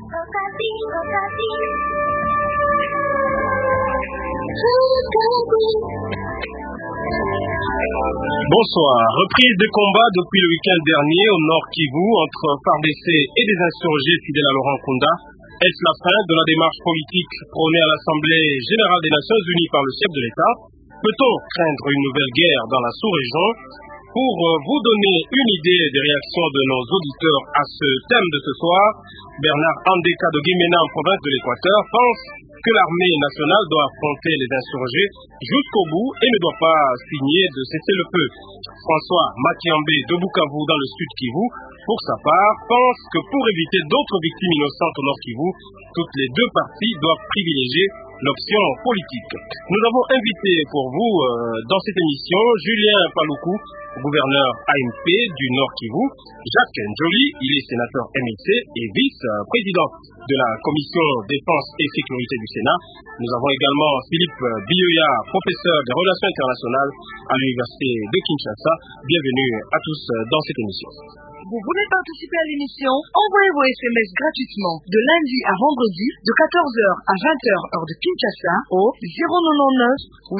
Bonsoir. Reprise des combats depuis le week-end dernier au Nord Kivu entre FARDC et des insurgés fidèles à Laurent Nkunda. Est-ce la fin de la démarche politique prônée à l'Assemblée générale des Nations Unies par le chef de l'État? Peut-on craindre une nouvelle guerre dans la sous-région? Pour vous donner une idée des réactions de nos auditeurs à ce thème de ce soir, Bernard Andeka de Guémena en province de l'Équateur pense que l'armée nationale doit affronter les insurgés jusqu'au bout et ne doit pas signer de cesser le feu. François Makiambé de Bukavu dans le sud Kivu, pour sa part, pense que pour éviter d'autres victimes innocentes au nord Kivu, toutes les deux parties doivent privilégier l'option politique. Nous avons invité pour vous dans cette émission Julien Paloukou, gouverneur AMP du Nord Kivu, Jacques Njoli, il est sénateur MLC et vice-président de la commission défense et sécurité du Sénat. Nous avons également Philippe Bioya, professeur des relations internationales à l'université de Kinshasa. Bienvenue à tous dans cette émission. Vous voulez participer à l'émission? Envoyez vos SMS gratuitement de lundi à vendredi de 14h à 20h heure de Kinshasa au 099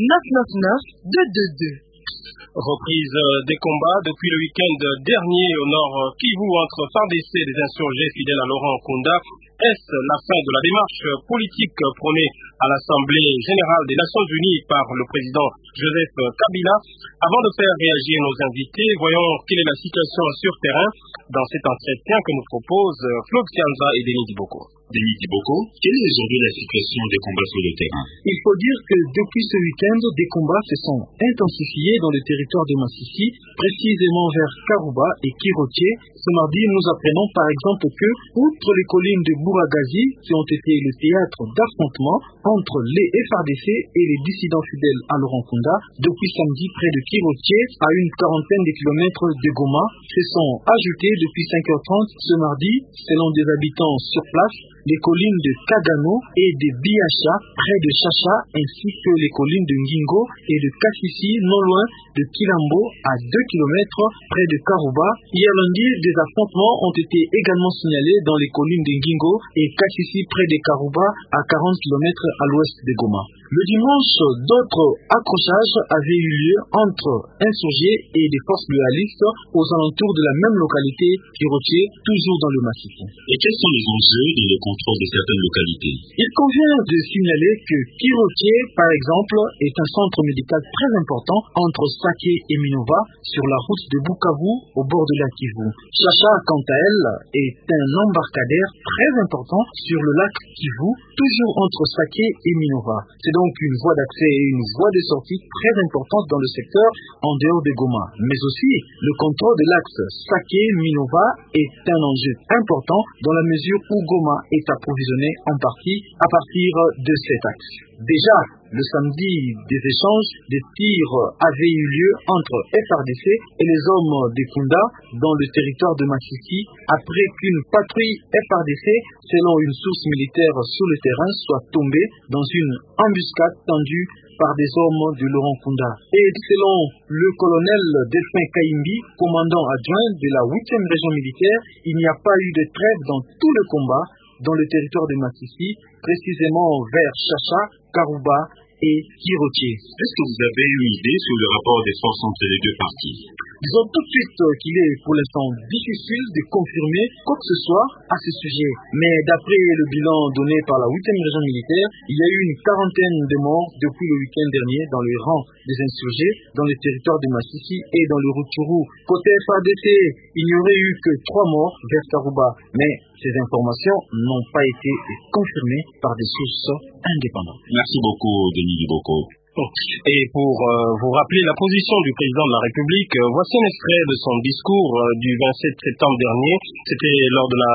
8 999 222. Reprise des combats depuis le week-end dernier au nord Kivu entre FARDC et des insurgés fidèles à Laurent Nkunda. Est-ce la fin de la démarche politique prônée à l'Assemblée générale des Nations Unies par le président Joseph Kabila? Avant de faire réagir nos invités, voyons quelle est la situation sur terrain dans cet entretien que nous proposent Claude Kianza et Denis Diboko. Denis Diboko, quelle est aujourd'hui la situation des combats sur le terrain? Il faut dire que depuis ce week-end, des combats se sont intensifiés dans le territoire de Massissi, précisément vers Karouba et Kirotié. Ce mardi, nous apprenons par exemple que, outre les collines de Bouragazi, qui ont été le théâtre d'affrontements entre les FARDC et les dissidents fidèles à Laurent Nkunda, depuis samedi près de Kirotié, à une quarantaine de kilomètres de Goma, se sont ajoutés depuis 5h30 ce mardi, selon des habitants sur place, les collines de Kagano et de Biacha, près de Chacha, ainsi que les collines de Ngingo et de Kassisi, non loin de Kilambo, à 2 km près de Karouba. Hier lundi, des affrontements ont été également signalés dans les collines de Ngingo et Kassisi, près de Karouba, à 40 km à l'ouest de Goma. Le dimanche, d'autres accrochages avaient eu lieu entre insurgés et des forces loyalistes aux alentours de la même localité, Kirotié, toujours dans le massif. Et quels sont les enjeux dans le contrôle de certaines localités? Il convient de signaler que Kirotié, par exemple, est un centre médical très important entre Saké et Minova, sur la route de Bukavu, au bord de la Kivu. Chacha, quant à elle, est un embarcadère très important sur le lac Kivu, toujours entre Saké et Minova. C'est donc une voie d'accès et une voie de sortie très importante dans le secteur en dehors de Goma. Mais aussi, le contrôle de l'axe Saké-Minova est un enjeu important dans la mesure où Goma est approvisionné en partie à partir de cet axe. Déjà, le samedi, des échanges de tirs avaient eu lieu entre FARDC et les hommes de Kunda dans le territoire de Massissi après qu'une patrouille FARDC, selon une source militaire sur le terrain, soit tombée dans une embuscade tendue par des hommes de Laurent Nkunda. Et selon le colonel Delphin Kaimbi, commandant adjoint de la 8e région militaire, il n'y a pas eu de trêve dans tout le combat dans le territoire de Massissi, précisément vers Chacha, Karouba et Kirotié. Est-ce que vous avez une idée sur le rapport des forces entre les deux parties? Disons tout de suite qu'il est pour l'instant difficile de confirmer quoi que ce soit à ce sujet. Mais d'après le bilan donné par la 8e région militaire, il y a eu une quarantaine de morts depuis le week-end dernier dans les rangs des insurgés, dans le territoire de Massissi et dans le Rutshuru. Côté FARDC, il n'y aurait eu que 3 morts vers Karouba. Mais ces informations n'ont pas été confirmées par des sources indépendantes. Merci beaucoup, Denis Diboko. Et pour vous rappeler la position du président de la République, voici un extrait de son discours du 27 septembre dernier. C'était lors de la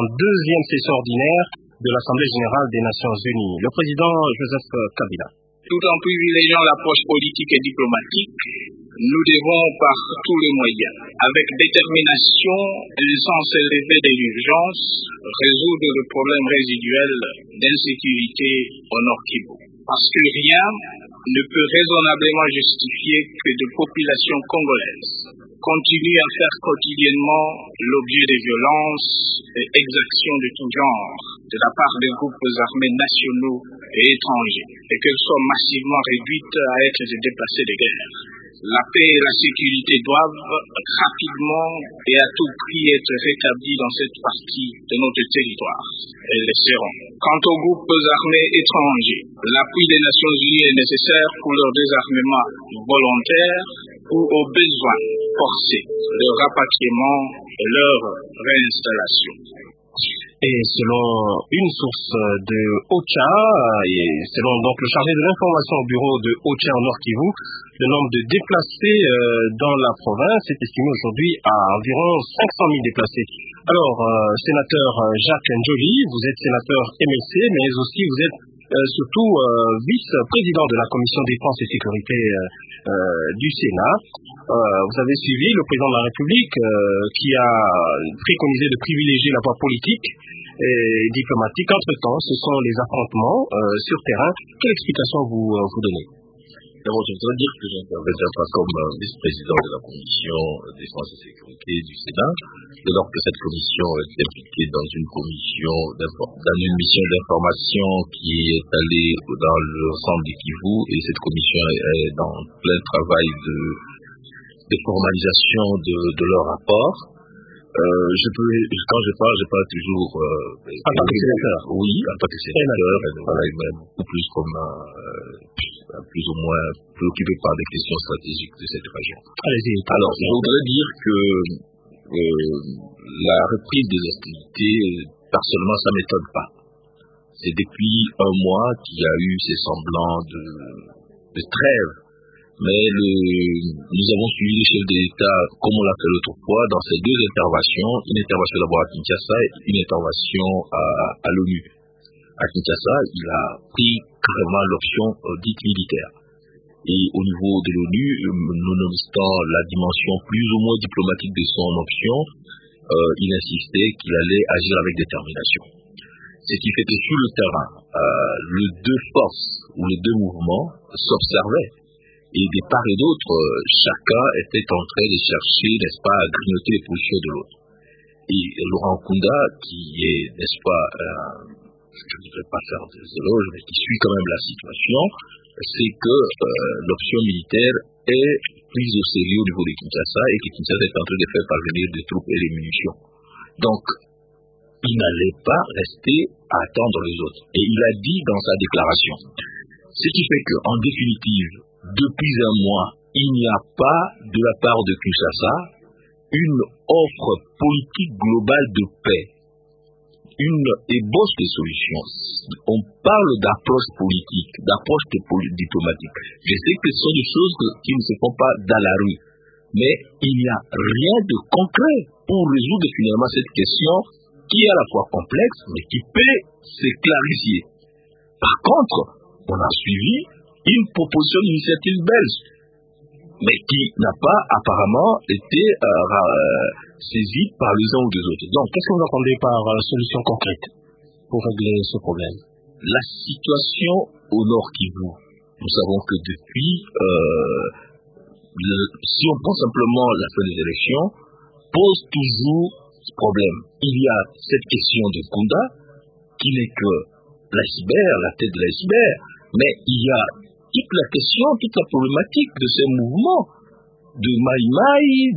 62e session ordinaire de l'Assemblée générale des Nations Unies. Le président Joseph Kabila. Tout en privilégiant l'approche politique et diplomatique, nous devons par tous les moyens, avec détermination et sans s'élever de l'urgence, résoudre le problème résiduel d'insécurité au Nord Kivu. Parce que rien ne peut raisonnablement justifier que des populations congolaises continue à faire quotidiennement l'objet de violences et exactions de tout genre de la part des groupes armés nationaux et étrangers, et qu'elles soient massivement réduites à être des déplacés de guerre. La paix et la sécurité doivent rapidement et à tout prix être rétablies dans cette partie de notre territoire. Elles le seront. Quant aux groupes armés étrangers, l'appui des Nations Unies est nécessaire pour leur désarmement volontaire ou aux besoins forcés, leur rapatriement et leur réinstallation. Et selon une source de OCHA, et selon donc le chargé de l'information au bureau de OCHA en Nord Kivu, le nombre de déplacés dans la province est estimé aujourd'hui à environ 500 000 déplacés. Alors, sénateur Jacques Njoli, vous êtes sénateur MLC, mais aussi vous êtes surtout vice-président de la commission défense et sécurité du Sénat. Vous avez suivi le président de la République qui a préconisé de privilégier la voie politique et diplomatique. Entre-temps, ce sont les affrontements sur terrain. Quelle explication vous donnez? D'abord, je voudrais dire que je n'interviendrai pas comme vice-président de la commission défense et sécurité du Sénat, dès lors que cette commission est impliquée dans une mission d'information qui est allée dans le centre du Kivu, et cette commission est dans plein travail de formalisation de leur rapport. Quand je parle toujours en tant que sénateur. Oui, en tant que sénateur, et même beaucoup plus comme plus ou moins préoccupé par des questions stratégiques de cette région. Allez-y. Alors, je voudrais dire que la reprise des hostilités, personnellement, ça ne m'étonne pas. C'est depuis un mois qu'il y a eu ces semblants de trêve. Mais nous avons suivi le chef de l'État comme on l'a fait l'autre fois dans ces deux interventions, une intervention d'abord à Kinshasa et une intervention à l'ONU. À Kinshasa, il a pris carrément l'option dite militaire. Et au niveau de l'ONU, nonobstant la dimension plus ou moins diplomatique de son option, il insistait qu'il allait agir avec détermination. Ce qui fait que sur le terrain, les deux forces ou les deux mouvements s'observaient. Et de part et d'autre, chacun était en train de chercher, n'est-ce pas, à grignoter les positions de l'autre. Et Laurent Nkunda, qui est, n'est-ce pas, je ne voudrais pas faire des éloges, mais qui suit quand même la situation, c'est que l'option militaire est prise au sérieux au niveau de Kinshasa et que Kinshasa est en train de faire parvenir des troupes et des munitions. Donc, il n'allait pas rester à attendre les autres. Et il a dit dans sa déclaration, ce qui fait qu'en définitive, depuis un mois, il n'y a pas de la part de Kinshasa une offre politique globale de paix, une ébauche de solutions. On parle d'approche politique, d'approche diplomatique. Je sais que ce sont des choses qui ne se font pas dans la rue, mais il n'y a rien de concret pour résoudre finalement cette question qui est à la fois complexe, mais qui peut se clarifier. Par contre, on a suivi une proposition d'initiative belge, mais qui n'a pas apparemment été saisie par les uns ou les autres. Donc, qu'est-ce que vous entendez par solution concrète pour régler ce problème? La situation au Nord Kivu, nous savons que depuis, si on prend simplement la fin des élections, pose toujours problème. Il y a cette question de Nkunda, qui n'est que l'iceberg, la tête de l'iceberg, mais il y a toute la question, toute la problématique de ces mouvements, de Maïmaï,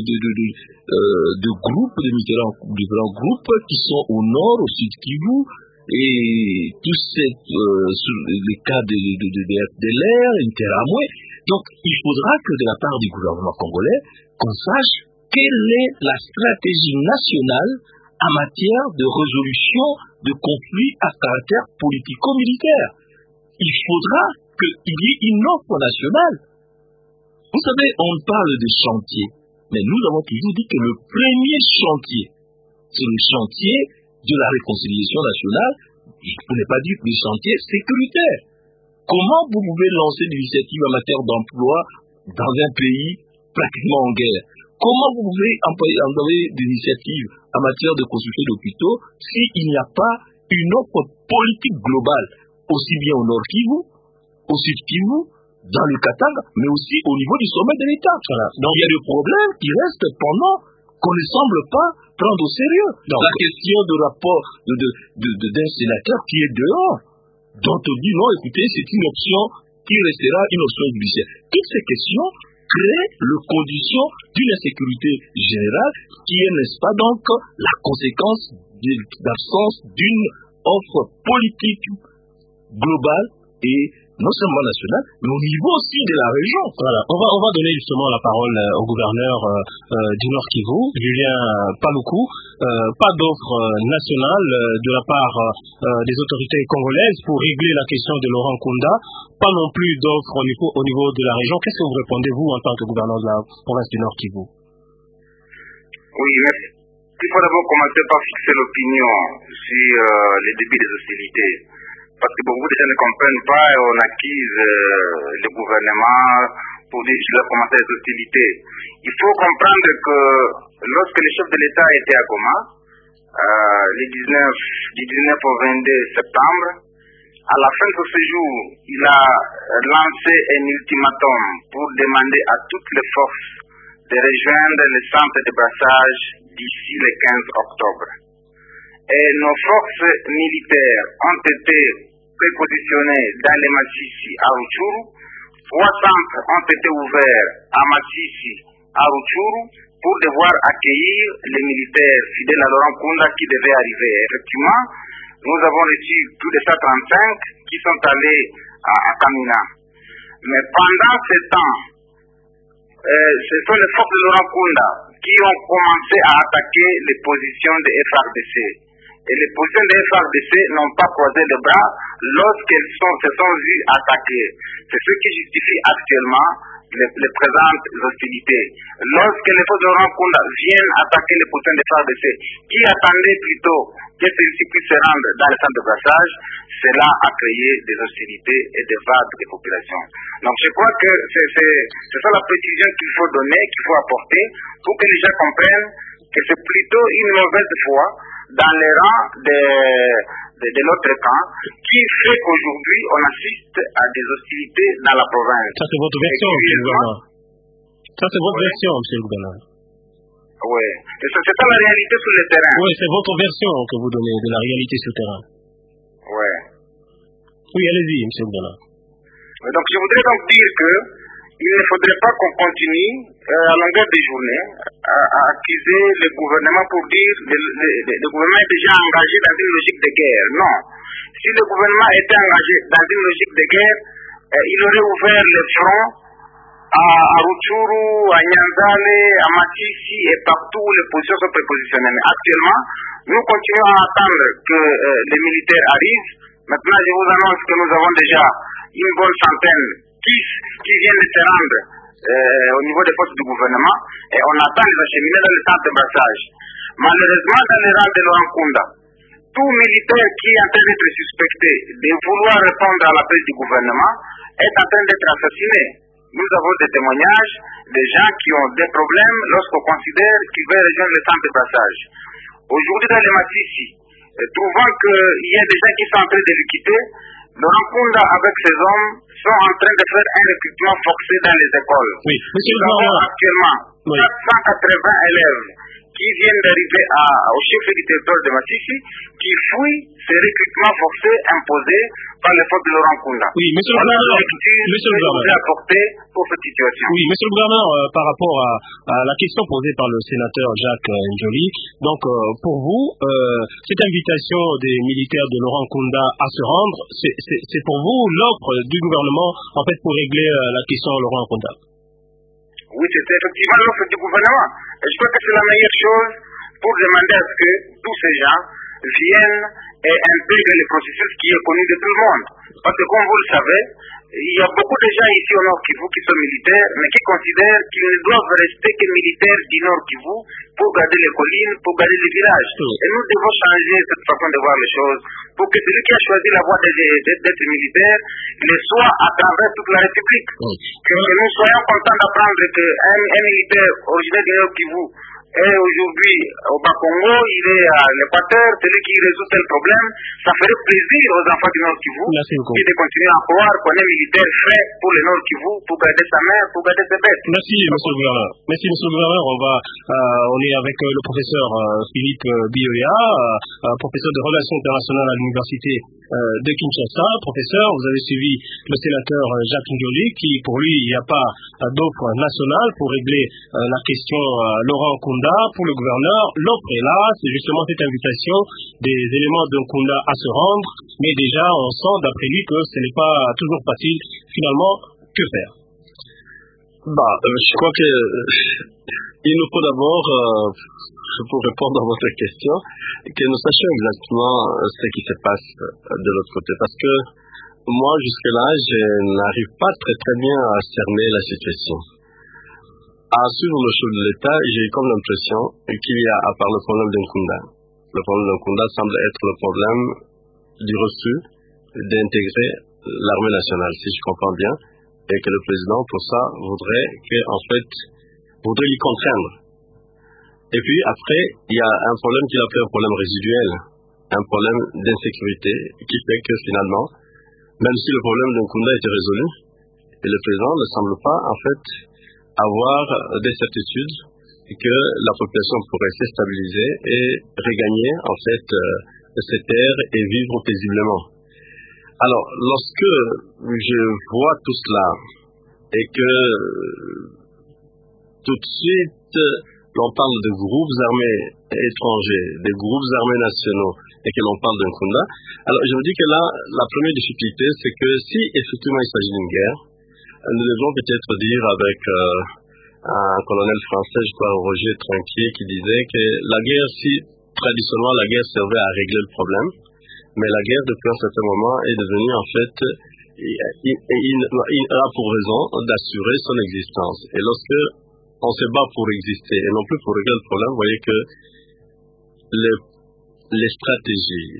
de groupes, de différents groupes qui sont au nord, au sud Kivu, et tous les cas de FDLR, Interamwe. Donc, il faudra que de la part du gouvernement congolais, qu'on sache quelle est la stratégie nationale en matière de résolution de conflits à caractère politico-militaire. Il faudra qu'il y ait une offre nationale. Vous savez, on parle de chantier, mais nous avons toujours dit que le premier chantier, c'est le chantier de la réconciliation nationale, pour ne pas dire le chantier sécuritaire. Comment vous pouvez lancer des initiatives en matière d'emploi dans un pays pratiquement en guerre? Comment vous pouvez employer des initiatives en matière de construction d'hôpitaux s'il n'y a pas une offre politique globale, aussi bien au Nord Kivu, au Sud Kivu, dans le Katanga, mais aussi au niveau du sommet de l'État. Voilà. Donc il y a des problèmes qui restent pendant qu'on ne semble pas prendre au sérieux. Donc, la question de rapport d'un sénateur qui est dehors, dont on dit non, écoutez, c'est une option qui restera une option judiciaire. Toutes ces questions créent les conditions d'une insécurité générale qui est, n'est-ce pas, donc, la conséquence de l'absence d'une offre politique globale et non seulement nationale, mais au niveau aussi de la région. Voilà. On va donner justement la parole au gouverneur du Nord Kivu, Julien Paluku. Pas d'offre nationale de la part des autorités congolaises pour régler la question de Laurent Nkunda. Pas non plus d'offre au niveau de la région. Qu'est-ce que vous répondez, vous, en tant que gouverneur de la province du Nord Kivu? Oui, merci. Il faut d'abord commencer par fixer l'opinion sur les débuts des hostilités. Parce que beaucoup de gens ne comprennent pas et on accuse le gouvernement pour dire qu'il doit commencer les hostilités. Il faut comprendre que lorsque le chef de l'État était à Goma, du 19 au 22 septembre, à la fin de ce séjour, il a lancé un ultimatum pour demander à toutes les forces de rejoindre le centre de brassage d'ici le 15 octobre. Et nos forces militaires ont été prépositionnées dans les Massissi à Rutshuru. 3 centres ont été ouverts à Massissi, à Rutshuru, pour devoir accueillir les militaires fidèles à Laurent Nkunda qui devaient arriver. Effectivement, nous avons reçu plus de 135 qui sont allés à Kamina. Mais pendant ce temps, ce sont les forces de Laurent Nkunda qui ont commencé à attaquer les positions de FARDC. Et les positions de FARDC n'ont pas croisé les bras lorsqu'elles se sont vues attaquer. C'est ce qui justifie actuellement les présentes hostilités. Lorsque les forces de Laurent Nkunda viennent attaquer les positions de FARDC, qui attendaient plutôt que celles-ci puissent se rendre dans le centre de brassage, cela a créé des hostilités et des vagues de population. Donc je crois que c'est ça la précision qu'il faut donner, qu'il faut apporter, pour que les gens comprennent que c'est plutôt une mauvaise foi dans les rangs de notre camp qui fait qu'aujourd'hui on assiste à des hostilités dans la province. Ça c'est votre version, monsieur le gouverneur. Ça c'est votre version, monsieur le gouverneur. Oui, c'est ça la réalité sur le terrain. Oui, c'est votre version que vous donnez de la réalité sur le terrain. Oui. Oui, allez-y, monsieur le gouverneur. Donc je voudrais donc dire que il ne faudrait pas qu'on continue à longueur des journées à accuser le gouvernement pour dire que le gouvernement est déjà engagé dans une logique de guerre. Non. Si le gouvernement était engagé dans une logique de guerre, il aurait ouvert le front à Rutshuru, à Nyanzale, à Massissi et partout où les positions sont prépositionnées. Mais actuellement, nous continuons à attendre que les militaires arrivent. Maintenant, je vous annonce que nous avons déjà une bonne centaine qui viennent de se rendre au niveau des forces du gouvernement et on attend les acheminer dans le centre de brassage. Malheureusement, dans les rangs de Laurent Nkunda, tout militaire qui est en train d'être suspecté de vouloir répondre à l'appel du gouvernement est en train d'être assassiné. Nous avons des témoignages de gens qui ont des problèmes lorsqu'on considère qu'ils veulent rejoindre le centre de brassage. Aujourd'hui, dans les Massissi, trouvant qu'il y a des gens qui sont en train de le quitter, Laurent Nkunda, avec ses hommes, sont en train de faire un recrutement forcé dans les écoles. Oui, monsieur Nous avons actuellement 480 élèves qui viennent d'arriver au chef du territoire de Massissi qui fuient ces recrutements forcés imposés par les forces de Laurent Nkunda. Oui, monsieur le gouverneur, apporter pour cette situation. Oui, monsieur le gouverneur, par rapport à la question posée par le sénateur Jacques Njoli, donc pour vous, cette invitation des militaires de Laurent Nkunda à se rendre, c'est pour vous l'offre du gouvernement en fait pour régler la question de Laurent Nkunda? Oui, c'est effectivement l'offre du gouvernement. Et je crois que c'est la meilleure chose pour demander à ce que tous ces gens viennent et intègrent le processus qui est connu de tout le monde. Parce que comme vous le savez, il y a beaucoup de gens ici au Nord Kivu qui sont militaires, mais qui considèrent qu'ils ne doivent rester que militaires du Nord Kivu pour garder les collines, pour garder les villages. Et nous devons changer cette façon de voir les choses pour que celui qui a choisi la voie d'être militaire le soit à travers toute la République. Que nous soyons contents d'apprendre qu'un militaire originaire du Nord Kivu Et aujourd'hui, au Bas-Congo, il est à l'Équateur, celui qui résout tel problème, ça ferait plaisir aux enfants du Nord Kivu et de continuer à croire qu'on est militaire fait pour le Nord Kivu, pour garder sa mère, pour garder ses bêtes. Merci, monsieur le gouverneur. Merci, monsieur le gouverneur. On est avec le professeur Philippe Bioya, professeur de relations internationales à l'université de Kinshasa. Professeur, vous avez suivi le sénateur Jacques Ndioli, qui, pour lui, il n'y a pas d'offre nationale pour régler la question Laurent Nkunda. Pour le gouverneur, l'offre est là, c'est justement cette invitation des éléments de Nkunda à se rendre, mais déjà on sent d'après lui que ce n'est pas toujours facile. Finalement, que faire? Je crois que il nous faut d'abord, pour répondre à votre question, que nous sachions exactement ce qui se passe de l'autre côté, parce que moi jusque-là, je n'arrive pas très bien à cerner la situation. À suivre le chef de l'État, j'ai comme l'impression qu'il y a, à part le problème d'Nkunda, le problème d'Nkunda semble être le problème du refus d'intégrer l'armée nationale, si je comprends bien, et que le président, pour ça, voudrait l'y contraindre. Et puis, après, il y a un problème qu'il appelle un problème résiduel, un problème d'insécurité, qui fait que finalement, même si le problème d'Nkunda était résolu, et le président ne semble pas, en fait, avoir des certitudes que la population pourrait se stabiliser et regagner en fait ses terres et vivre paisiblement. Alors, lorsque je vois tout cela et que tout de suite l'on parle de groupes armés étrangers, des groupes armés nationaux et que l'on parle d'Nkunda, alors je me dis que là, la première difficulté, c'est que si effectivement il s'agit d'une guerre, nous devons peut-être dire avec un colonel français, je crois, Roger Trinquier, qui disait que la guerre, si traditionnellement la guerre servait à régler le problème, mais la guerre depuis un certain moment est devenue en fait, il a pour raison d'assurer son existence. Et lorsque on se bat pour exister et non plus pour régler le problème, vous voyez que les stratégies,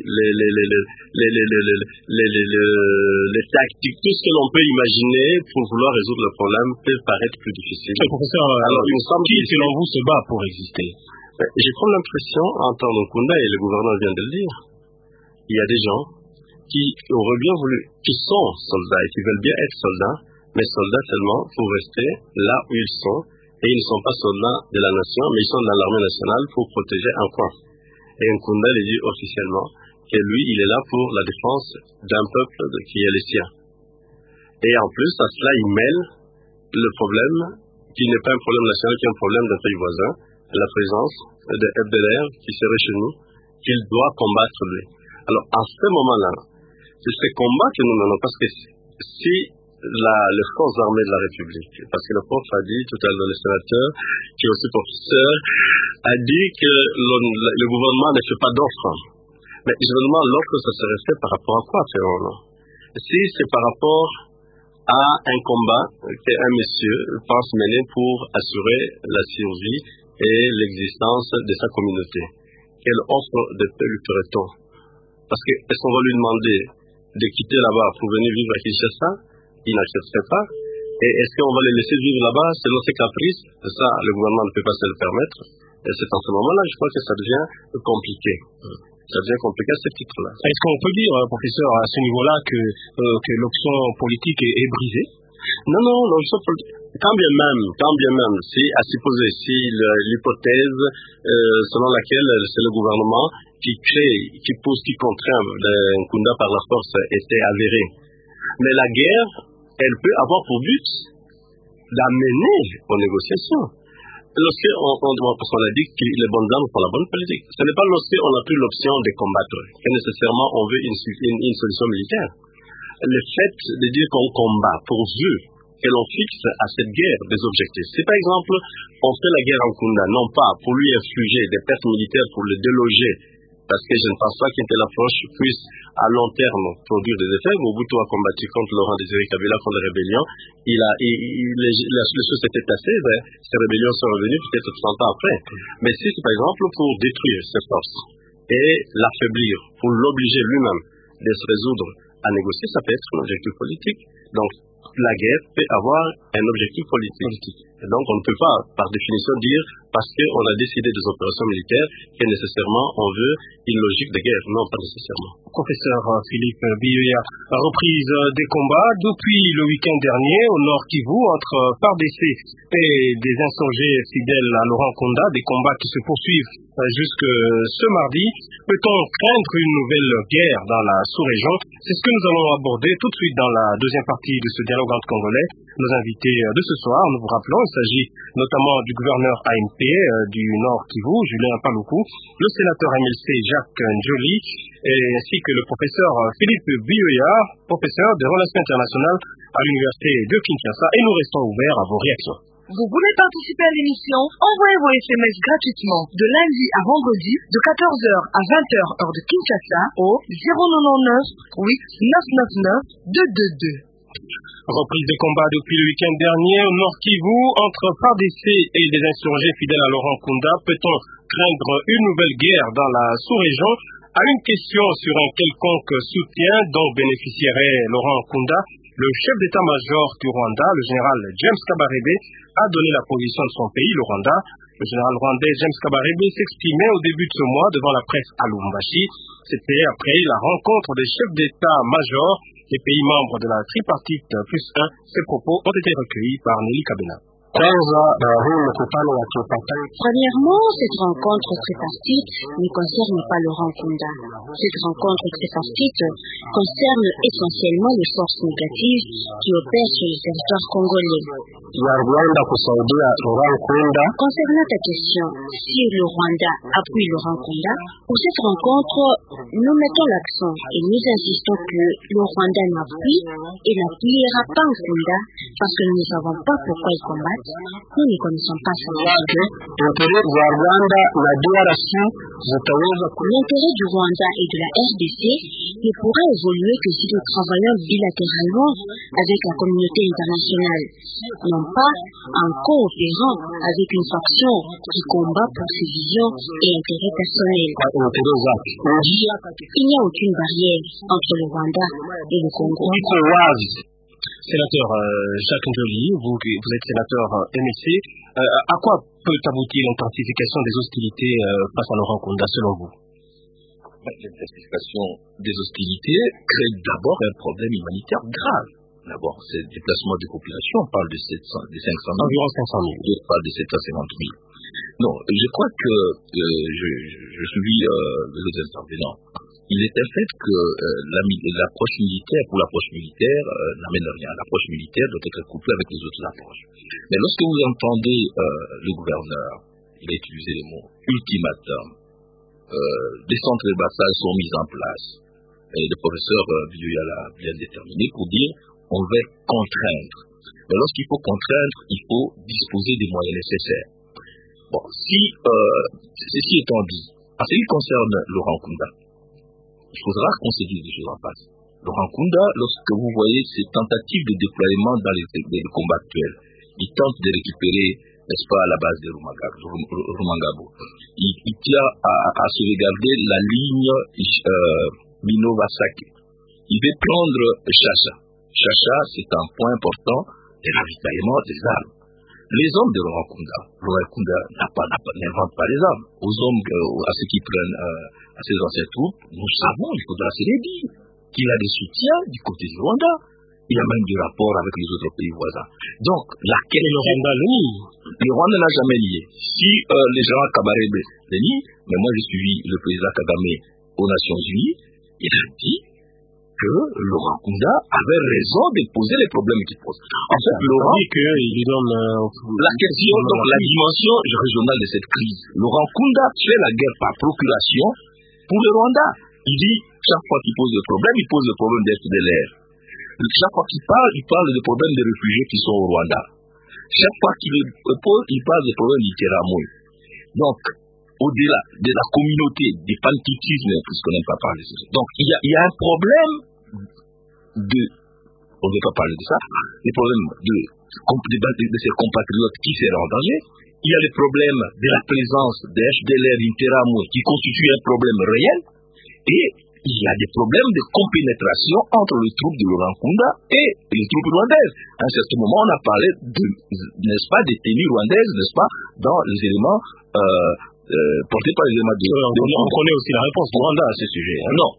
les tactiques, tout ce que l'on peut imaginer pour vouloir résoudre le problème peut paraître plus difficile. Professeur, alors, il me semble qui, selon vous, se bat pour exister? J'ai comme l'impression, en tant que Nkunda, et le gouverneur vient de le dire, il y a des gens qui auraient bien voulu, qui sont soldats et qui veulent bien être soldats, mais soldats seulement pour rester là où ils sont, et ils ne sont pas soldats de la nation, mais ils sont dans l'armée nationale pour protéger un coin. Et Nkunda le dit officiellement que lui, il est là pour la défense d'un peuple qui est le sien. Et en plus, à cela, il mêle le problème qui n'est pas un problème national, qui est un problème d'un pays voisin, la présence de FDLR qui serait chez nous, qu'il doit combattre lui. Alors, à ce moment-là, c'est ce combat que nous menons, parce que si les forces armées de la République, parce que le prof a dit tout à l'heure, le sénateur, qui est aussi professeur, a dit que le gouvernement ne fait pas d'offre. Mais je me demande, l'offre, ça serait fait par rapport à quoi, finalement? Si c'est par rapport à un combat qu'un monsieur pense mener pour assurer la survie et l'existence de sa communauté, quelle offre de paix lui ferait-on? Parce que, est-ce qu'on va lui demander de quitter là-bas pour venir vivre à Kinshasa? Il n'accepterait pas. Et est-ce qu'on va les laisser vivre là-bas selon ses caprices? Ça, le gouvernement ne peut pas se le permettre. Et c'est en ce moment-là, je crois que ça devient compliqué. Ça devient compliqué à ce titre-là. Est-ce qu'on peut dire, professeur, à ce niveau-là, que l'option politique est brisée? Non, l'option politique. Quand bien même, si, à supposer, si l'hypothèse selon laquelle c'est le gouvernement qui crée, qui pousse, qui contraint Nkunda par la force était avérée. Mais la guerre, elle peut avoir pour but d'amener aux négociations. Parce qu'on a dit que les bonnes armes font la bonne politique. Ce n'est pas lorsqu'on n'a plus l'option de combattre que nécessairement on veut une solution militaire. Le fait de dire qu'on combat pourvu que l'on fixe à cette guerre des objectifs. Si par exemple on fait la guerre en Nkunda, non pas pour lui infliger des pertes militaires, pour le déloger, parce que je ne pense pas qu'une telle approche puisse à long terme produire des effets. Mobutu a combattu contre Laurent Désiré Kabila contre les rébellions. Les choses étaient tassées, ces rébellions sont revenues peut-être 30 ans après. Mais si c'est par exemple pour détruire ces forces et l'affaiblir, pour l'obliger lui-même de se résoudre à négocier, ça peut être un objectif politique. Donc, la guerre peut avoir un objectif politique. Et donc, on ne peut pas, par définition, dire, parce qu'on a décidé des opérations militaires, que nécessairement on veut une logique de guerre. Non, pas nécessairement. Professeur Philippe Biyoya, reprise des combats depuis le week-end dernier au Nord Kivu entre FARDC et des insurgés fidèles à Laurent Nkunda, des combats qui se poursuivent jusque ce mardi. Peut-on craindre une nouvelle guerre dans la sous-région? C'est ce que nous allons aborder tout de suite dans la deuxième partie de ce dialogue entre Congolais. Nos invités de ce soir, nous vous rappelons, il s'agit notamment du gouverneur ANP du Nord Kivu, Julien Paluku, le sénateur MLC Jacques Njoli, ainsi que le professeur Philippe Biyoya, professeur des relations internationales à l'université de Kinshasa, et nous restons ouverts à vos réactions. Vous voulez participer à l'émission? Envoyez vos SMS gratuitement de lundi à vendredi de 14h à 20h heure de Kinshasa au 099 999 222. Reprise des combats depuis le week-end dernier au Nord Kivu entre FARDC et des insurgés fidèles à Laurent Nkunda. Peut-on craindre une nouvelle guerre dans la sous-région? À une question sur un quelconque soutien dont bénéficierait Laurent Nkunda, le chef d'état-major du Rwanda, le général James Kabarebe, a donné la position de son pays, le Rwanda. Le général rwandais James Kabarebe s'exprimait au début de ce mois devant la presse à Lubumbashi. C'était après la rencontre des chefs d'état-major des pays membres de la tripartite plus 1. Ces propos ont été recueillis par Nelly Kabena. Premièrement, cette rencontre tripartite ne concerne pas Laurent Nkunda. Cette rencontre tripartite concerne essentiellement les forces négatives qui opèrent sur le territoire congolais. Concernant ta question, si le Rwanda appuie Laurent Nkunda, pour cette rencontre, nous mettons l'accent et nous insistons que le Rwanda n'appuie et n'appuiera pas Nkunda parce que nous ne savons pas pourquoi ils combattent. Nous ne connaissons pas ça. L'intérêt du Rwanda et de la RDC ne pourra évoluer que si nous travaillons bilatéralement avec la communauté internationale, non pas en coopérant avec une faction qui combat pour ses visions et intérêts personnels. Il n'y a aucune barrière entre le Rwanda et le Congo. Sénateur Jacques Njoli, vous êtes sénateur MLC. À quoi peut aboutir l'intensification des hostilités face à Laurent Nkunda selon vous? L'intensification des hostilités crée d'abord un problème humanitaire grave. D'abord, c'est le déplacement des populations. On parle de 500 000. Environ 500 000. On parle de 750 000. Non, je crois que je suis les autres intervenants. Il est un fait que l'approche militaire, pour l'approche militaire, n'amène rien. L'approche militaire doit être couplée avec les autres approches. Mais lorsque vous entendez le gouverneur, il a utilisé le mot ultimatum, des centres de brassage sont mis en place. Et le professeur Biyoya l'a bien déterminé pour dire on va contraindre. Mais lorsqu'il faut contraindre, il faut disposer des moyens nécessaires. Bon, ceci étant dit, en ce qui concerne Laurent Nkunda, il faudra qu'on se dise des choses en face. Laurent Nkunda, lorsque vous voyez ces tentatives de déploiement dans les combats actuels, il tente de récupérer, n'est-ce pas, à la base de Rumangabo. Il tient à sauvegarder la ligne Minova-Sake. Il veut prendre Chacha. Chacha, c'est un point important de ravitaillement des armes. Les hommes de Laurent Nkunda n'inventent pas les armes. Aux hommes, à ceux qui prennent, à ces anciens troupes, nous savons, il faudra se les dire, qu'il a des soutiens du côté du Rwanda. Il y a même des rapports avec les autres pays voisins. Donc, laquelle le Rwanda le nie? Le Rwanda n'a jamais lié. Si les gens à Kabarebe le nient, mais moi j'ai suivi le président Kagame aux Nations Unies, il a dit que Laurent Nkunda avait raison de poser les problèmes qu'il pose. En fait, Laurent dit qu'il donne la question, donc la dimension régionale de cette crise. Laurent Nkunda fait la guerre par procuration pour le Rwanda. Il dit, chaque fois qu'il pose le problème, il pose le problème des FDLR. Chaque fois qu'il parle des problèmes des réfugiés qui sont au Rwanda. Chaque fois qu'il pose, il parle des problèmes du Teramoy. Donc, au-delà de la communauté, du pantitisme, puisqu'on n'aime pas parler de ça. Donc, il y a un problème on ne veut pas parler de ça, les problèmes de ses compatriotes qui seraient en danger. Il y a les problèmes de la présence des FDLR Interamoy qui constituent un problème réel. Et il y a des problèmes de compénétration entre les troupes de Laurent Nkunda et les troupes rwandaises. À un certain moment, on a parlé n'est-ce pas, des tenues rwandaises, n'est-ce pas, dans les éléments portés par les éléments de... On connaît aussi la réponse du Rwanda à ce sujet. Hein. Non.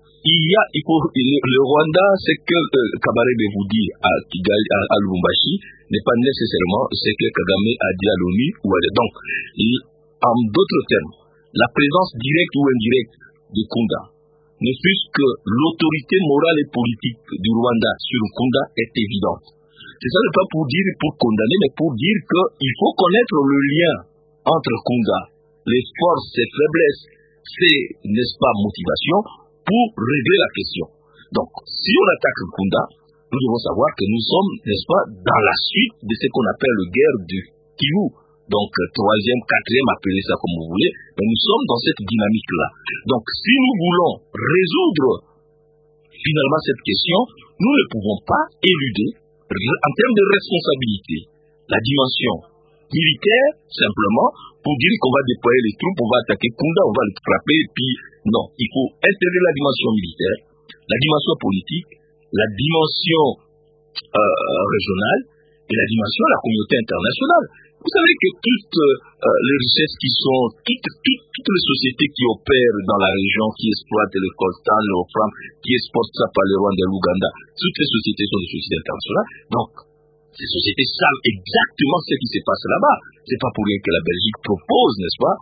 Le Rwanda, ce que Kabarebe vous dit à Kigali, à Lubumbashi, n'est pas nécessairement ce que Kagame a dit à l'ONU. Donc, en d'autres termes, la présence directe ou indirecte de Nkunda, ne fût-ce que l'autorité morale et politique du Rwanda sur Nkunda est évidente. C'est ça, pas pour dire, pour condamner, mais pour dire qu'il faut connaître le lien entre Nkunda, les forces, ses faiblesses, ses, n'est-ce pas, motivations, pour régler la question. Donc, si on attaque Nkunda, nous devons savoir que nous sommes, n'est-ce pas, dans la suite de ce qu'on appelle la guerre du Kivu. Donc, troisième, quatrième, appelez ça comme vous voulez, mais nous sommes dans cette dynamique-là. Donc, si nous voulons résoudre finalement cette question, nous ne pouvons pas éluder, en termes de responsabilité, la dimension militaire, simplement, pour dire qu'on va déployer les troupes, on va attaquer Nkunda, on va le frapper, et puis, non, il faut intégrer la dimension militaire, la dimension politique, la dimension régionale, et la dimension de la communauté internationale. Vous savez que toutes les richesses qui sont, toutes les sociétés qui opèrent dans la région, qui exploitent le coltan, le wolfram, qui exportent ça par le Rwanda et l'Ouganda, toutes ces sociétés sont des sociétés internationales. Donc, ces sociétés savent exactement ce qui se passe là-bas. C'est pas pour rien que la Belgique propose, n'est-ce pas,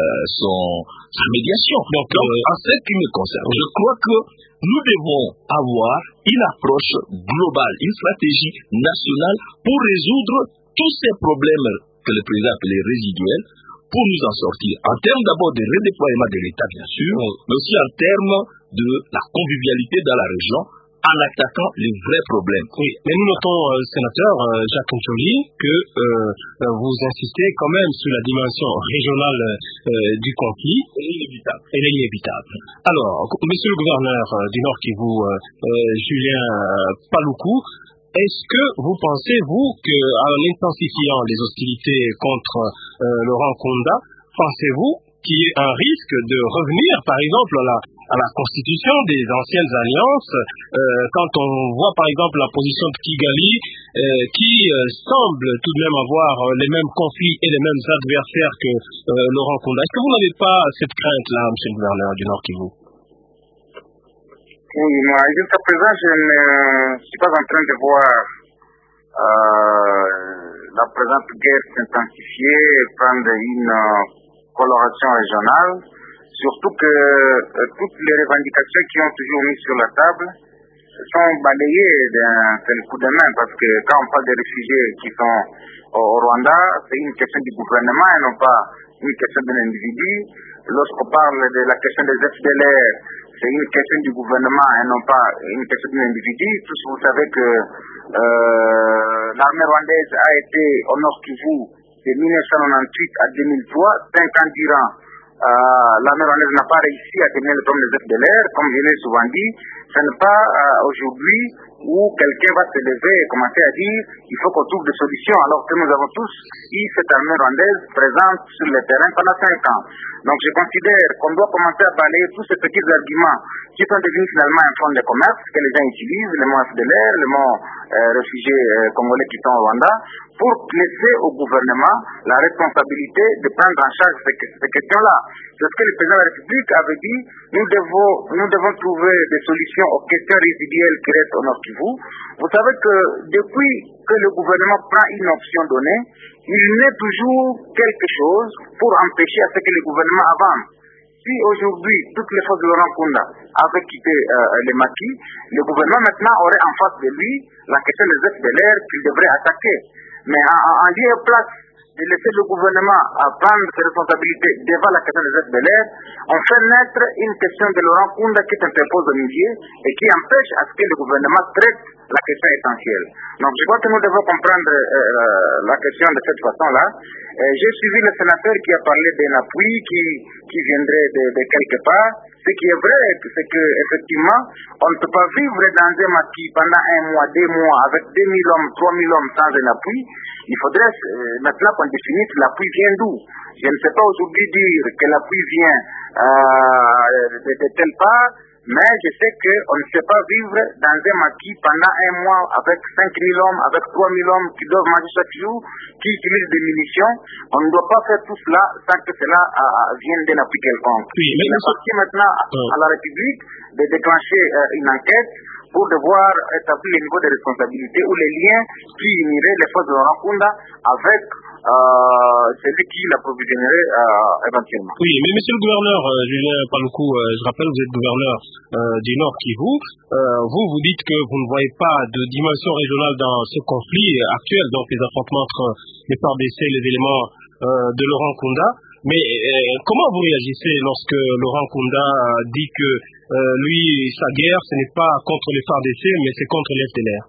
sa médiation. Donc, en ce qui me concerne, je crois que nous devons avoir une approche globale, une stratégie nationale pour résoudre tous ces problèmes que le président appelait résiduels, pour nous en sortir, en termes d'abord de redéploiement de l'État, bien sûr, mais aussi en termes de la convivialité dans la région, en attaquant les vrais problèmes. Oui, mais nous notons, sénateur Jacques Ncholi, que vous insistez quand même sur la dimension régionale du conflit. Elle est inévitable. Alors, monsieur le gouverneur du Nord Kivu, Julien Paluku, est-ce que vous pensez, vous, qu'en intensifiant les hostilités contre Laurent Nkunda, pensez-vous qu'il y ait un risque de revenir, par exemple, à la constitution des anciennes alliances, quand on voit, par exemple, la position de Kigali, qui semble tout de même avoir les mêmes conflits et les mêmes adversaires que Laurent Nkunda. Est-ce que vous n'avez pas cette crainte-là, monsieur le gouverneur du Nord Kivu? Oui, moi, jusqu'à présent, je ne suis pas en train de voir la présente guerre s'intensifier et prendre une coloration régionale, surtout que toutes les revendications qui ont toujours mis sur la table sont balayées d'un seul coup de main, parce que quand on parle des réfugiés qui sont au Rwanda, c'est une question du gouvernement et non pas une question d'un individu. Lorsqu'on parle de la question des FDLR, c'est une question du gouvernement et non pas une question d'un individu. Tous vous savez que l'armée rwandaise a été au Nord Kivu de 1998 à 2003, 5 ans durant. L'armée rwandaise n'a pas réussi à tenir le problème des FDLR, comme je l'ai souvent dit. Ce n'est pas aujourd'hui où quelqu'un va se lever et commencer à dire il faut qu'on trouve des solutions, alors que nous avons tous eu cette armée rwandaise présente sur le terrain pendant 5 ans. Donc je considère qu'on doit commencer à balayer tous ces petits arguments qui sont devenus finalement un fonds de commerce que les gens utilisent, le mot FDLR, le mot réfugiés congolais qui sont au Rwanda, pour laisser au gouvernement la responsabilité de prendre en charge ces questions-là. C'est ce que le président de la République avait dit, nous devons trouver des solutions aux questions résiduelles qui restent au Nord Kivu. Vous savez que depuis que le gouvernement prend une option donnée, il met toujours quelque chose pour empêcher à ce que le gouvernement avance. Si aujourd'hui toutes les forces de Laurent Nkunda avaient quitté les maquis, le gouvernement maintenant aurait en face de lui la question des FDLR qu'il devrait attaquer. Mais en lieu et place de laisser le gouvernement prendre ses responsabilités devant la question des FDLR, on fait naître une question de Laurent Nkunda qui s'interpose au milieu et qui empêche à ce que le gouvernement traite la question essentielle. Donc je crois que nous devons comprendre la question de cette façon-là. J'ai suivi le sénateur qui a parlé d'un appui qui viendrait de quelque part. Ce qui est vrai, c'est qu'effectivement, on ne peut pas vivre dans un maquis pendant 1 mois, 2 mois, avec 2000 hommes, 3000 hommes sans un appui. Il faudrait maintenant qu'on définisse l'appui vient d'où. Je ne sais pas aujourd'hui dire que l'appui vient de telle part. Mais je sais qu'on ne sait pas vivre dans un maquis pendant un mois avec 5 000 hommes, avec 3 000 hommes qui doivent manger chaque jour, qui utilisent des munitions. On ne doit pas faire tout cela sans que cela vienne d'un appui quelconque. Oui, mais il appartient maintenant à la République de déclencher une enquête pour devoir établir les niveaux de responsabilité ou les liens qui uniraient les forces de Laurent Nkunda avec celui qui l'approvisionnerait éventuellement. Oui, mais monsieur le gouverneur, Julien Paluku, je rappelle, vous êtes gouverneur du Nord Kivu. Vous dites que vous ne voyez pas de dimension régionale dans ce conflit actuel, donc les affrontements entre les FARDC et les éléments de Laurent Nkunda. Mais comment vous réagissez lorsque Laurent Nkunda dit que lui, sa guerre, ce n'est pas contre les FARDC, mais c'est contre les FDLR?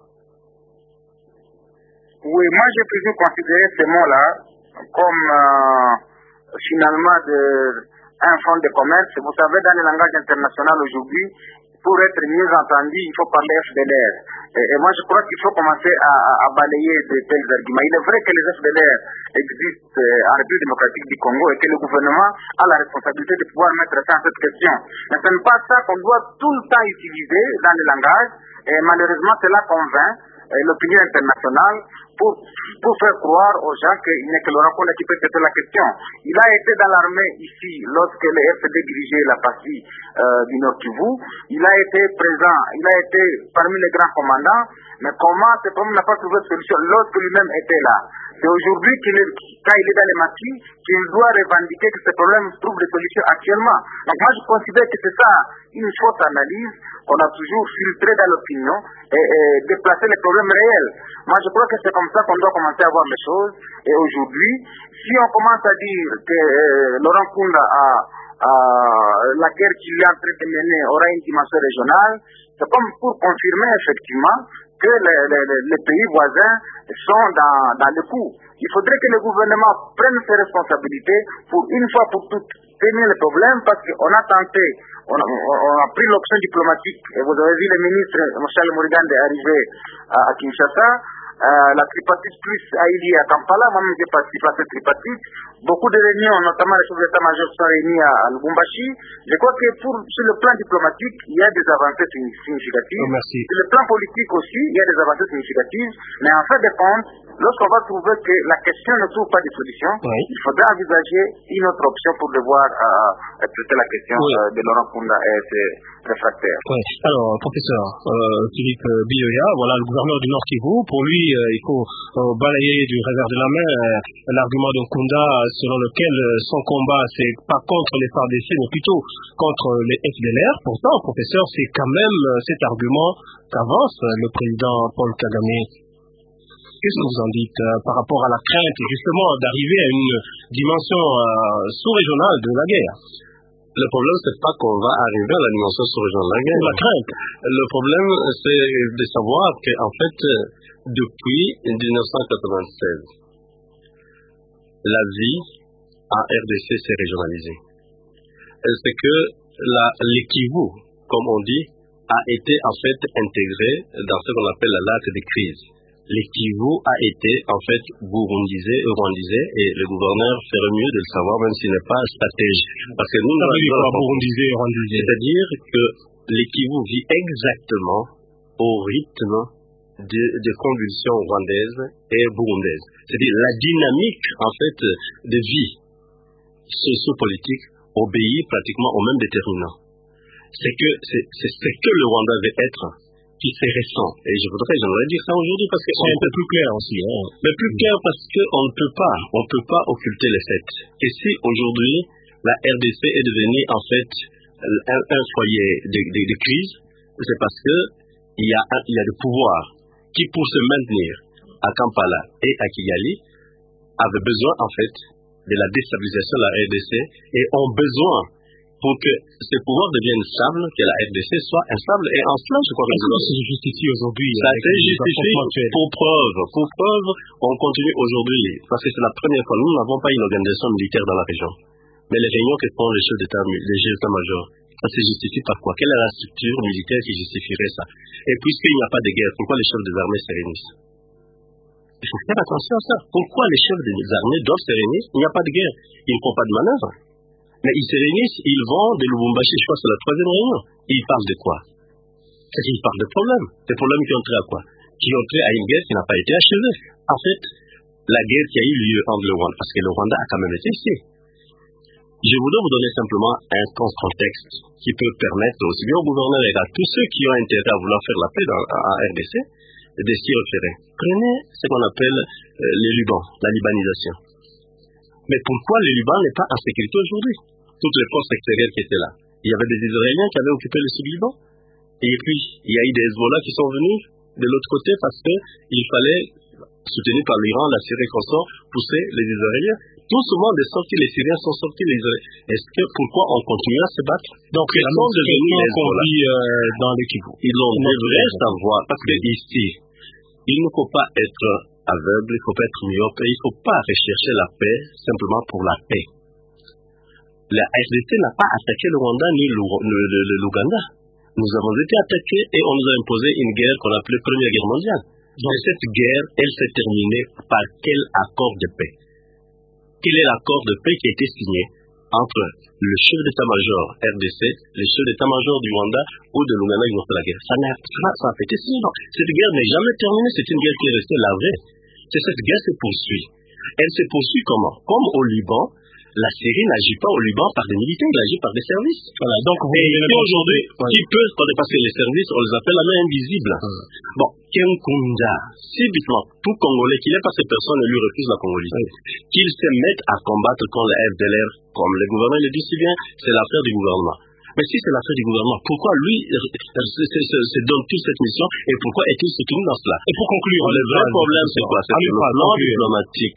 Oui, moi j'ai toujours considéré ces mots-là comme finalement un fonds de commerce. Vous savez, dans le langage international aujourd'hui, pour être mieux entendu, il faut parler FDLR. Et moi je crois qu'il faut commencer à balayer de tels arguments. Il est vrai que les FDLR existent en République démocratique du Congo et que le gouvernement a la responsabilité de pouvoir mettre fin à cette question. Mais ce n'est pas ça qu'on doit tout le temps utiliser dans le langage. Et malheureusement, cela convainc l'opinion internationale pour faire croire aux gens qu'il n'y a que Laurent Nkunda qui peut traiter la question. Il a été dans l'armée ici lorsque les FD dirigeaient la partie du Nord Kivu. Il a été présent, il a été parmi les grands commandants, mais comment ce problème n'a pas trouvé de solution lorsque lui-même était là? C'est aujourd'hui quand il est dans les maquis qu'il doit revendiquer que ce problème trouve des solutions actuellement. Donc moi je considère que c'est ça une fausse analyse qu'on a toujours filtré dans l'opinion et déplacer les problèmes réels. Moi je crois que c'est comme ça qu'on doit commencer à voir les choses. Et aujourd'hui, si on commence à dire que Laurent Nkunda la guerre qu'il est en train de mener aura une dimension régionale, c'est comme pour confirmer effectivement que les pays voisins sont dans le coup. Il faudrait que le gouvernement prenne ses responsabilités pour une fois pour toutes tenir le problème, parce qu'on a tenté, on a pris l'option diplomatique, et vous avez vu le ministre Charles Morgan arriver à Kinshasa. La tripartite plus a eu lieu à Kampala, moi-même j'ai participé à cette tripartite. Beaucoup de réunions, notamment les chefs d'état-major sont réunis à Lubumbashi. Je crois que sur le plan diplomatique, il y a des avancées significatives. Merci. Sur le plan politique aussi, il y a des avancées significatives. Mais en fin de compte, lorsqu'on va trouver que la question ne trouve pas de solution, il faudra envisager une autre option pour devoir traiter la question de Laurent Nkunda et ses réfractaires. Oui. Alors, professeur Philippe Bioya, voilà le gouverneur du Nord Kivu. Pour lui, il faut balayer du revers de la main l'argument de Nkunda selon lequel son combat, c'est pas contre les FARDC, mais plutôt contre les FDLR. Pourtant, professeur, c'est quand même cet argument qu'avance le président Paul Kagame. Qu'est-ce que vous en dites par rapport à la crainte justement d'arriver à une dimension sous-régionale de la guerre? Le problème, c'est pas qu'on va arriver à la dimension sous-régionale de la guerre. La crainte. Le problème, c'est de savoir qu'en fait, depuis 1996, la vie en RDC s'est régionalisée. C'est que les Kivu, comme on dit, a été en fait intégré dans ce qu'on appelle la latte de crise. Les Kivu a été en fait burundisé, rwandisé, et le gouverneur ferait mieux de le savoir, même s'il n'est pas stratège. Parce que nous, burundisé, rwandisé. C'est-à-dire que les Kivu vit exactement au rythme des convulsions rwandaises et burundaises. C'est-à-dire la dynamique en fait de vie socio-politique obéit pratiquement aux mêmes déterminants. C'est que le Rwanda veut être, qui c'est récent. Et j'aimerais dire ça aujourd'hui parce que c'est un peu plus clair aussi. Mais plus clair parce qu'on ne peut pas occulter les faits. Et si aujourd'hui la RDC est devenue en fait un foyer de crise, c'est parce que il y a des pouvoirs qui, pour se maintenir à Kampala et à Kigali, avaient besoin en fait de la déstabilisation de la RDC et ont besoin, pour que ces pouvoirs deviennent stables, que la RDC soit instable. Et en cela, je crois que ça se justifie aujourd'hui. Ça se justifie pour preuve. On continue aujourd'hui, parce que c'est la première fois. Nous n'avons pas une organisation militaire dans la région. Mais les réunions que font les chefs d'état-major, ça se justifie par quoi? Quelle est la structure militaire qui justifierait ça? Et puisqu'il n'y a pas de guerre, pourquoi les chefs des armées se réunissent? Il faut faire attention à ça. Pourquoi les chefs des armées doivent se réunir? Il n'y a pas de guerre. Ils ne font pas de manœuvre. Mais ils se réunissent, ils vont de Lubumbashi, je crois que c'est la 3e réunion. Ils parlent de quoi? C'est qu'ils parlent de problèmes. Des problèmes qui ont trait à quoi? Qui ont trait à une guerre qui n'a pas été achevée. En fait, la guerre qui a eu lieu entre le Rwanda, parce que le Rwanda a quand même été ici. Je voudrais vous donner simplement un contexte qui peut permettre aussi bien au gouverneur et à tous ceux qui ont intérêt à vouloir faire la paix en RDC de s'y référer. Prenez ce qu'on appelle les Liban, la libanisation. Mais pourquoi le Liban n'est pas en sécurité aujourd'hui? Toutes les forces extérieures qui étaient là. Il y avait des Israéliens qui avaient occupé le sud-Liban. Et puis, il y a eu des Hezbollah qui sont venus de l'autre côté parce qu'il fallait, soutenu par l'Iran, la Syrie consort, pousser les Israéliens. Tout ce monde est sorti, les Syriens sont sortis, les Israéliens. Est-ce que pourquoi on continue à se battre? Donc, ils sont devenus les Hezbollah dans les Kivu. Ils devraient savoir, parce que ici, il ne faut pas être aveugle, il ne faut pas être myope, il ne faut pas rechercher la paix simplement pour la paix. La RDC n'a pas attaqué le Rwanda ni l'Ouganda. Nous avons été attaqués et on nous a imposé une guerre qu'on appelait Première Guerre mondiale. Donc cette guerre, elle s'est terminée par quel accord de paix? Quel est l'accord de paix qui a été signé entre le chef d'état-major RDC, le chef d'état-major du Rwanda ou de l'Ouganda qui ont fait la guerre? Ça a été signé. Donc cette guerre n'est jamais terminée, c'est une guerre qui est restée lavée. Cette guerre se poursuit. Elle se poursuit comment? Comme au Liban, la Syrie n'agit pas au Liban par des militaires, elle agit par des services. Voilà. Donc, aujourd'hui, qui peut, parce que les services, on les appelle la main invisible. Bon, Ken Kunda, subitement, tout Congolais, qu'il n'est pas cette personne, lui refuse la Congolité, qu'il se mette à combattre contre la FDLR, comme le gouvernement le dit si bien, c'est l'affaire du gouvernement. Mais si c'est l'affaire du gouvernement, pourquoi lui se donne-t-il cette mission et pourquoi est-il soutenu dans cela? Et pour conclure, le vrai problème, c'est quoi? C'est que le plan diplomatique,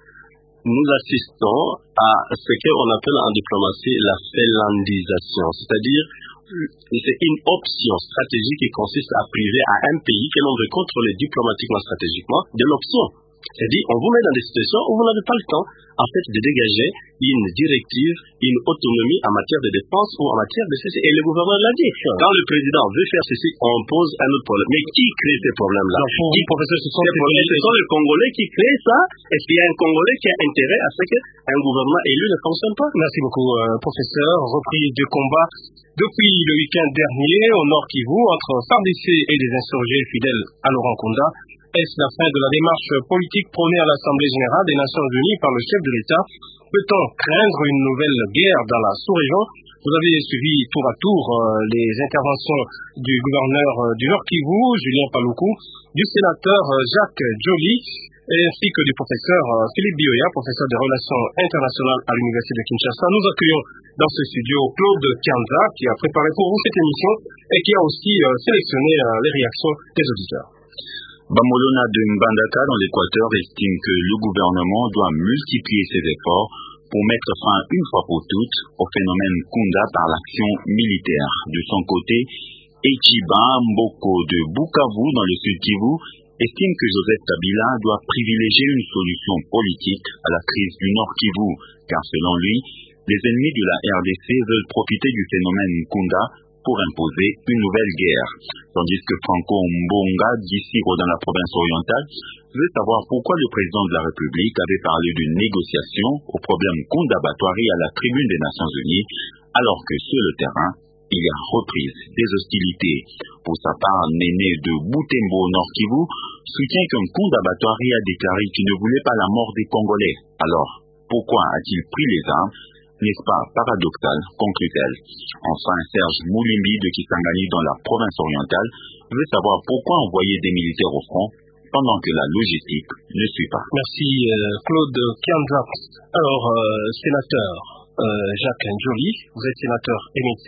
nous assistons à ce qu'on appelle en diplomatie la finlandisation, c'est-à-dire c'est une option stratégique qui consiste à priver à un pays que l'on veut contrôler diplomatiquement, stratégiquement, de l'option. C'est-à-dire, on vous met dans des situations où vous n'avez pas le temps, en fait, de dégager une directive, une autonomie en matière de défense ou en matière de ceci. Et le gouvernement l'a dit. Quand le président veut faire ceci, on pose un autre problème. Mais qui crée ces problèmes-là? Professeur, ce sont les Congolais qui créent ça. Est-ce qu'il y a un Congolais qui a intérêt à ce qu'un gouvernement élu ne fonctionne pas? Merci beaucoup, professeur. Reprise de combat depuis le week-end dernier au Nord Kivu entre FARDC et des insurgés fidèles à Laurent Kunda. Est-ce la fin de la démarche politique prônée à l'Assemblée générale des Nations unies par le chef de l'État? Peut-on craindre une nouvelle guerre dans la sous-région? Vous avez suivi tour à tour les interventions du gouverneur du Nord Kivu, Julien Paluku, du sénateur Jacques Joly, ainsi que du professeur Philippe Bioya, professeur des relations internationales à l'Université de Kinshasa. Nous accueillons dans ce studio Claude Kianza, qui a préparé pour vous cette émission et qui a aussi sélectionné les réactions des auditeurs. Bamolona de Mbandaka dans l'Équateur estime que le gouvernement doit multiplier ses efforts pour mettre fin une fois pour toutes au phénomène Kunda par l'action militaire. De son côté, Echiba Mboko de Bukavu dans le Sud Kivu estime que Joseph Kabila doit privilégier une solution politique à la crise du Nord Kivu, car selon lui, les ennemis de la RDC veulent profiter du phénomène Kunda pour imposer une nouvelle guerre. Tandis que Franco Mbonga, d'Issiro dans la province orientale, veut savoir pourquoi le président de la République avait parlé d'une négociation au problème Kunda-Batoire à la tribune des Nations Unies, alors que sur le terrain, il y a reprise des hostilités. Pour sa part, Néné de Butembo Nord Kivu soutient qu'un Kunda-Batoire a déclaré qu'il ne voulait pas la mort des Congolais. Alors, pourquoi a-t-il pris les armes? N'est-ce pas paradoxal, conclut-elle. Enfin, Serge Moulimbi de Kisangani dans la province orientale veut savoir pourquoi envoyer des militaires au front pendant que la logistique ne suit pas. Merci Claude Kianza. Alors, sénateur Jacques Joly, vous êtes sénateur MNC.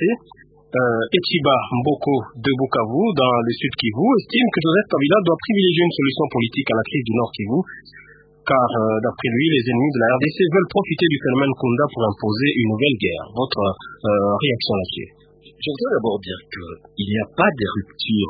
Echiba Mboko de Bukavu dans le Sud Kivu estime que Joseph Kabila doit privilégier une solution politique à la crise du Nord Kivu, car d'après lui, les ennemis de la RDC veulent profiter du phénomène Kunda pour imposer une nouvelle guerre. Votre réaction là-dessus? Je voudrais d'abord dire qu'il n'y a pas de rupture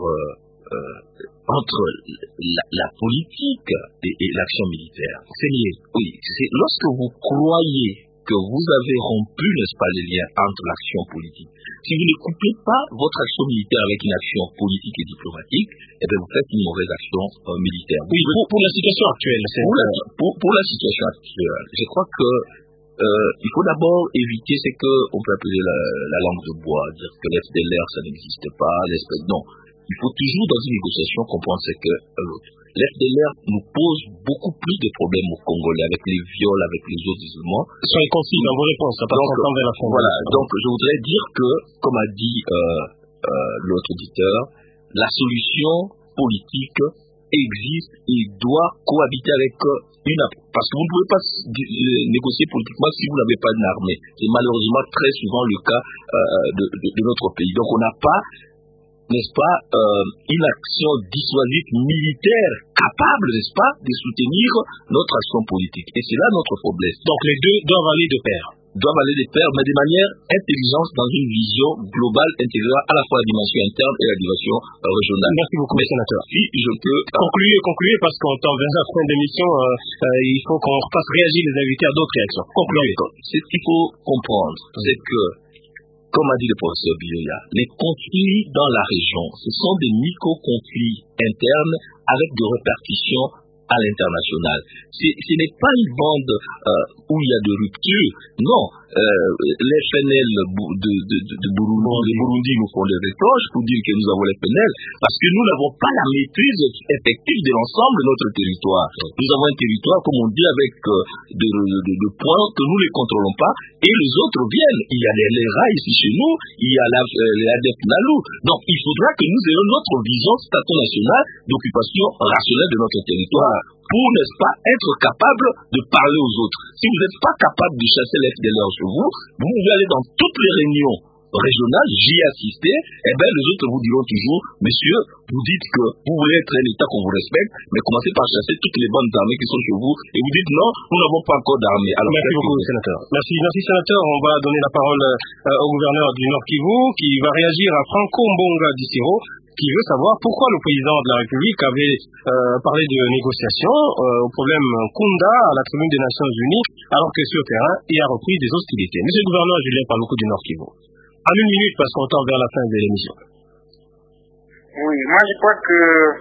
entre la politique et l'action militaire. C'est lié. Oui, c'est lorsque vous croyez que vous avez rompu, n'est-ce pas, les liens entre l'action politique. Si vous ne couplez pas votre action militaire avec une action politique et diplomatique, eh bien vous faites une mauvaise action militaire. Oui, pour la situation actuelle. Pour la situation actuelle, je crois que il faut d'abord éviter ce qu'on peut appeler la langue de bois, dire que l'FDLR, ça n'existe pas, non. Il faut toujours, dans une négociation, comprendre ce que l'autre. L'FDLR nous pose beaucoup plus de problèmes aux Congolais, avec les viols, avec les autres isolements. Soyez concis dans vos réponses, ça passe encore vers la fin. Voilà, donc je voudrais dire que, comme a dit l'autre auditeur, la solution politique existe et doit cohabiter avec une approche. Parce que vous ne pouvez pas négocier politiquement si vous n'avez pas une armée. C'est malheureusement très souvent le cas de notre pays. Donc on n'a pas, n'est-ce pas, une action dissuasive militaire capable, n'est-ce pas, de soutenir notre action politique. Et c'est là notre problème. Donc les deux doivent aller de pair. Doivent aller de pair, mais de manière intelligente, dans une vision globale, intégrant à la fois la dimension interne et la dimension régionale. Merci beaucoup, sénateur. Si je peux... Concluez, parce qu'on tend vers la fin de l'émission, il faut qu'on fasse réagir les invités à d'autres réactions. Concluez. Ce qu'il faut comprendre, c'est que, comme a dit le professeur Bioya, les conflits dans la région, ce sont des micro-conflits internes avec des répercussions à l'international. Ce n'est pas une bande où il y a de rupture. Non, les FNL de Burundi nous font des reproches pour dire que nous avons les FNL, parce que nous n'avons pas la maîtrise effective de l'ensemble de notre territoire. Nous avons un territoire, comme on dit, avec de points que nous ne contrôlons pas, et les autres viennent. Il y a les rails ici chez nous, il y a les ADF Nalou. Donc il faudra que nous ayons notre vision stato-nationale d'occupation rationnelle de notre territoire pour, n'est-ce pas, être capable de parler aux autres. Si vous n'êtes pas capable de chasser les FDLR chez vous, vous pouvez aller dans toutes les réunions régionales, j'y ai assisté, et bien les autres vous diront toujours, monsieur, vous dites que vous voulez être un État qu'on vous respecte, mais commencez par chasser toutes les bandes armées qui sont chez vous, et vous dites non, nous n'avons pas encore d'armée. Merci beaucoup, sénateur. Merci, sénateur. On va donner la parole au gouverneur du Nord Kivu, qui va réagir à Franco Mbonga Diciro, qui veut savoir pourquoi le président de la République avait parlé de négociations au problème Kunda à la tribune des Nations Unies, alors que sur le terrain, il a repris des hostilités. Monsieur le gouverneur Julien Paluku du Nord Kivu. En une minute, parce qu'on tend vers la fin de l'émission. Oui, moi je crois que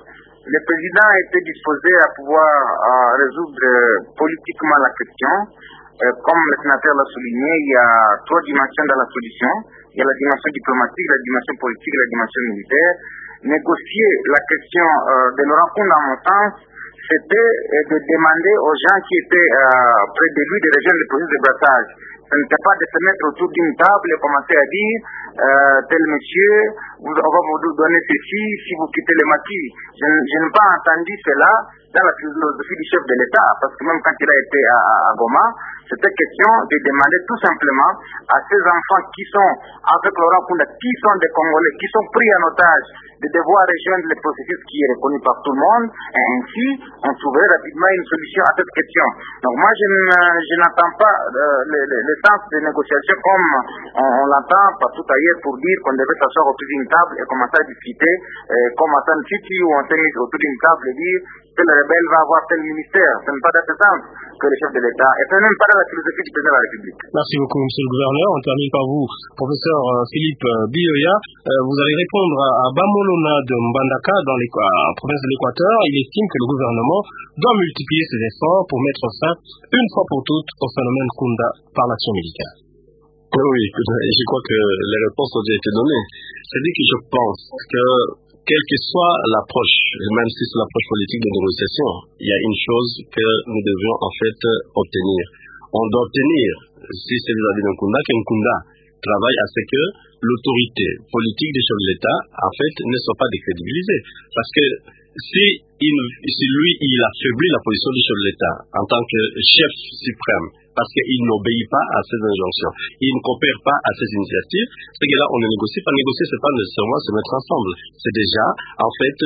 le président était disposé à pouvoir résoudre politiquement la question. Comme le sénateur l'a souligné, il y a trois dimensions dans la solution. Il y a la dimension diplomatique, la dimension politique et la dimension militaire. Négocier la question de Laurent Kunda, à mon sens, c'était de demander aux gens qui étaient près de lui de rejoindre le processus de brassage. Ce n'était pas de se mettre autour d'une table et commencer à dire tel monsieur, on va vous donner ceci si vous quittez le maquis. Je n'ai pas entendu cela dans la philosophie du chef de l'État, parce que même quand il a été à Goma, c'était question de demander tout simplement à ces enfants qui sont avec Laurent Kunda, qui sont des Congolais, qui sont pris en otage, de devoir rejoindre le processus qui est reconnu par tout le monde, et ainsi on trouverait rapidement une solution à cette question. Donc moi je n'entends pas le sens des négociations comme on l'entend partout ailleurs pour dire qu'on devait s'asseoir autour d'une table et commencer à discuter comme à San City où on s'est mis autour d'une table et dire tel rebelle va avoir tel ministère. Ce n'est pas dans ce sens que le chef de l'État, et ce n'est même pas dans la philosophie du président de la République. Merci beaucoup, monsieur le gouverneur. On termine par vous, professeur Philippe Bioya. Vous allez répondre à Bamolona de Mbandaka dans la province de l'Équateur. Il estime que le gouvernement doit multiplier ses efforts pour mettre fin, une fois pour toutes, au phénomène Kunda par l'action militaire. Oui, je crois que les réponses ont déjà été données. C'est-à-dire que je pense que quelle que soit l'approche, même si c'est l'approche politique de négociation, il y a une chose que nous devions en fait obtenir. On doit obtenir, si c'est vis-à-vis d'un Kunda, qu'un Kunda travaille à ce que l'autorité politique des chefs de l'État, en fait, ne soit pas décrédibilisée. Parce que si lui, il affaiblit la position du chef de l'État en tant que chef suprême, parce qu'il n'obéit pas à ces injonctions, il ne coopère pas à ces initiatives, c'est que là, on ne négocie pas. Négocier, c'est pas nécessairement se mettre ensemble. C'est déjà, en fait,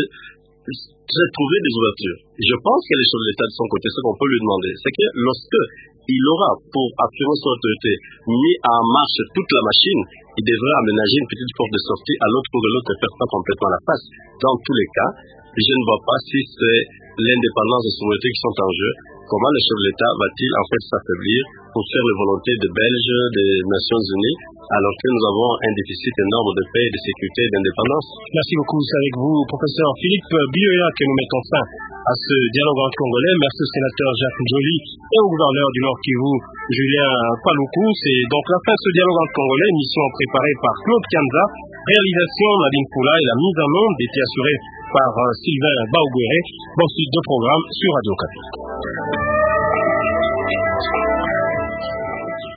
trouver des ouvertures. Je pense que les chefs de l'État de son côté, ce qu'on peut lui demander, c'est que lorsque il aura, pour affirmer son autorité, mis en marche toute la machine, il devrait aménager une petite porte de sortie à l'autre pour que l'autre ne perde pas complètement la face. Dans tous les cas, je ne vois pas si c'est l'indépendance et la souveraineté qui sont en jeu. Comment le chef de l'État va-t-il en fait s'affaiblir pour faire les volontés des Belges, des Nations Unies, alors que nous avons un déficit énorme de paix, de sécurité et d'indépendance? Merci beaucoup. C'est avec vous, professeur Philippe Bioya, que nous mettons fin à ce dialogue entre Congolais. Merci au sénateur Jacques Njoli et au gouverneur du Nord Kivu, Julien Paluku. C'est donc la fin de ce dialogue entre Congolais, émission préparée par Claude Kianza, réalisation Nadine Poula et la mise en onde était assurée par Sylvain Baouguéré. Bon suite de programme sur Radio Okapi.